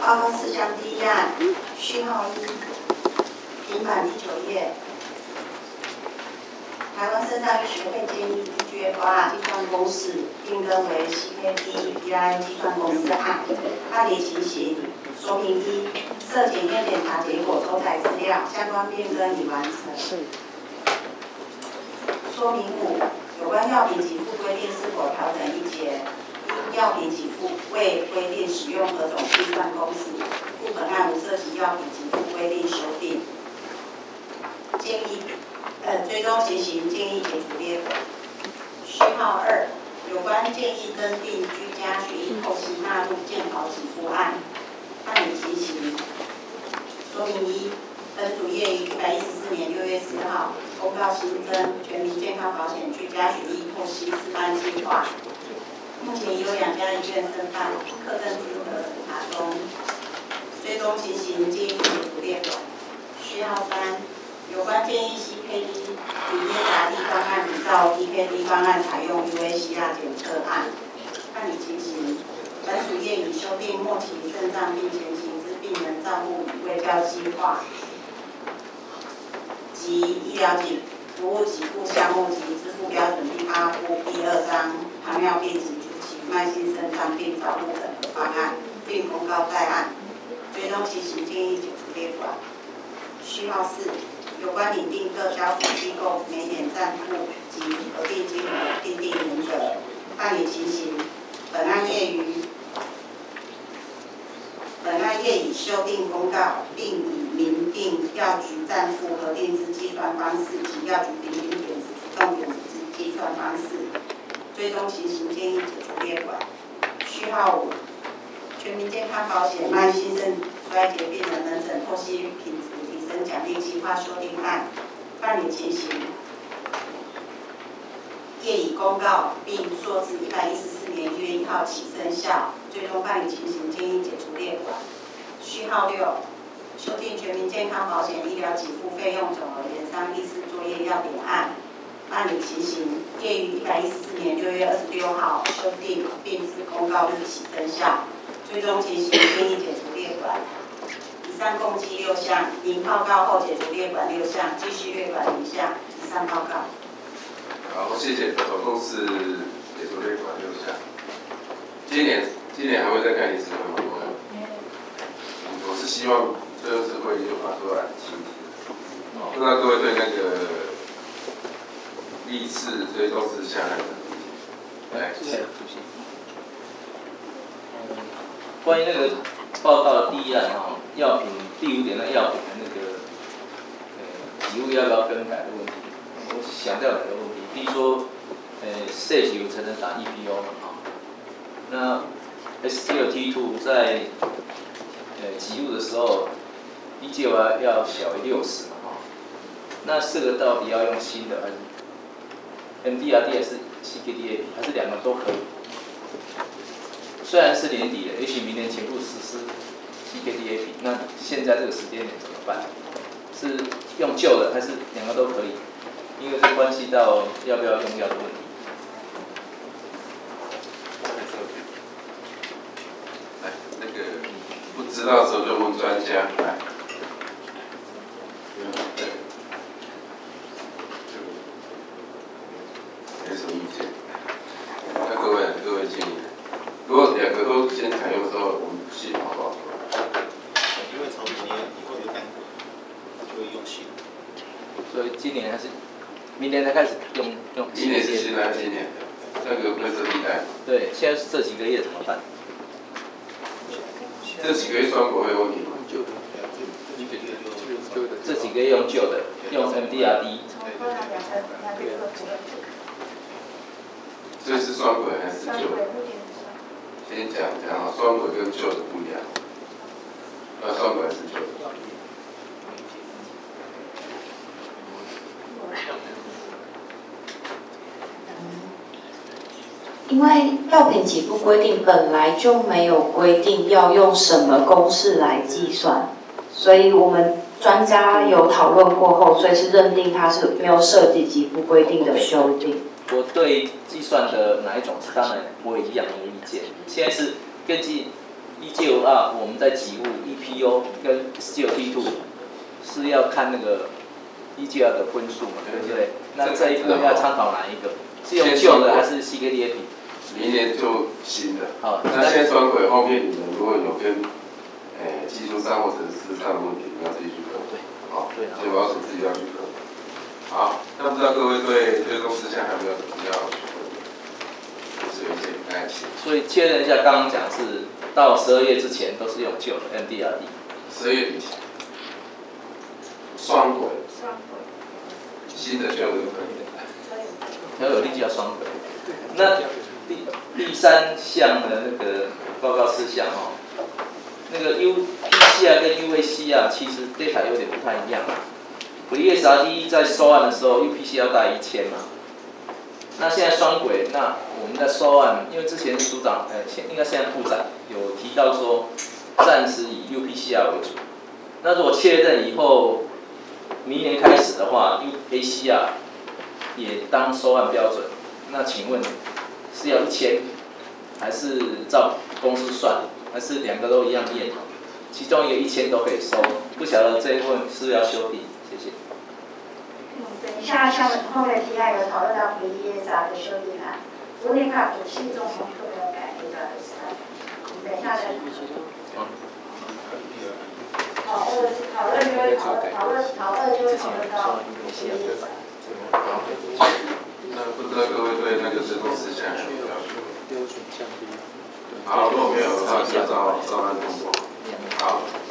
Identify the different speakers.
Speaker 1: 报告事项第一案，序号1，平板第9页。台湾肾脏医学会建议 EGFR 计算公式并更为 CKD-EI 计算公式案。案理情形：说明1，涉检验检查结果收载资料，相关变更已完成。说明5，有关药品给付规定是否调整一节？一、药品给付未规定使用何种计算公式，故本案无涉及药品给付规定修订。建议追踪情形建议解除列表。序号2，有关建议增订居家血液透析纳入健保给付案。案理情形：说明1，本署业于114年6月4号公告新增全民健康保险居家血液透析示范计划，目前已有2家医院申办，课证资格审查中。追踪情形建议解除列表。序号3，有关建议 CKD 与耶达利方案比照 PKD 方案采用 UACR 检测案。案理情形：本署业已修订末期肾脏病前行之病人照护与卫教计划及医疗服务给付项目及支付标准第8部第2章糖尿病及初期慢性肾脏病照护整合方案，并公告在案。追踪情形建议解除列管。序号4，有关拟定各交付机构每年暂付及核定金额订定原则。案理情形：本案业已修订公告，并已明定药局暂付核定之计算方式及药局顶点值浮动点值之计算方式。追踪情形建议解除列管。序号5，全民健康保险慢性肾衰竭病人门诊透析品质提升奖励计划修订案。办理情形：业已公告并溯至114年1月1号起生效。最终办理情形建议解除列管。序号6，修订全民健康保险医疗给付费用总额研商议事作业要点案。办理情形：业于114年6月26号修订，并自公告日起生效。最终情形建议解除列管。以上共计6项，您报告后解除列管6项，继续列管1项。以上报告。
Speaker 2: 好，谢谢。总共是解除列管6项。今年还会再看一次吗？我是希望最后是会就把所有案清题。不知道各位对那个历次追踪事项有什么意见？来，
Speaker 3: 关于那个报告的第一案药品第5点的药品的那个给付要不要更改的问题，我想到2个问题。第一说，摄取有才能打 EPO 嘛，那 SGLT2 在给付的时候 ，EGFR 要小于60嘛，那这个到底要用新的还是 MDRD 还是 CKD-AP 还是2个都可以？虽然是年底了，也许明年全部实施 CKD-AP， 那现在这个时间点怎么办？是用旧的还是2个都可以？因为这关系到要不要用药的问题。
Speaker 2: 来，那个不知道的时候就问专家。来，没什么意见。那各位建议，如果2个都先采用之后，我们系统好不好？
Speaker 4: 因为从明年以后有单个，就会用新。
Speaker 3: 所以今年还是明年才开始用。
Speaker 2: 明年是现在今年的，那个会是替代。
Speaker 3: 对，现在这几个月怎么办？
Speaker 2: 这几个月双国会有问题吗？
Speaker 3: 这几个月用旧的，用 MDRD。
Speaker 2: 所以是双轨还是旧的？先讲好，双轨跟旧的不一样。那双轨还是旧的？
Speaker 5: 因为药品给付规定本来就没有规定要用什么公式来计算，所以我们专家有讨论过后，所以是认定它是没有涉及给付规定的修订。
Speaker 3: 我对计算的哪一种当然我一样有意见。现在是根据 195R我们在给付 EPO 跟 STT2 是要看那个192的分数嘛，对不对？那这一部要参考哪一个？是用旧的还是 CKDA 比？
Speaker 2: 明年就新的。
Speaker 3: 好，
Speaker 2: 那先双轨后面你们如果有跟技术上或者是市场的问题，你要自己去克服。好，所以我要自己要去克服。好，那不知道各位对这个公司现在还有没有什么要询问的？就是有一些不太清。
Speaker 3: 所以确认一下，刚刚讲是到12月之前都是用旧的 MDRD。
Speaker 2: 12月以前，双轨，新的旧的可以。
Speaker 3: 要有立即要双轨。那第三项的那个报告事项哦，那个 UPCR 跟 UACR 其实 data 有点不太一样。ESRD 在收案的时候 UPCR 大于1000嘛，那现在双轨，那我们在收案，因为之前组长应该现在部长有提到说，暂时以 UPCR 为主。那如果确认以后，明年开始的话 ，UACR 也当收案标准。那请问是要1000，还是照公司算，还是两个都一样验？其中一个1000都可以收，不晓得这一部分是不是要修订？谢谢。
Speaker 6: 等一下，像后面提案有讨论到 ESR 的修订案，昨天看我是中红特别改那个等一下再。讨论就会讨论到 ESR。
Speaker 2: 好。那不知道各位对那个这种事项有没有要求？好，如果没有的话，就照案通过。好。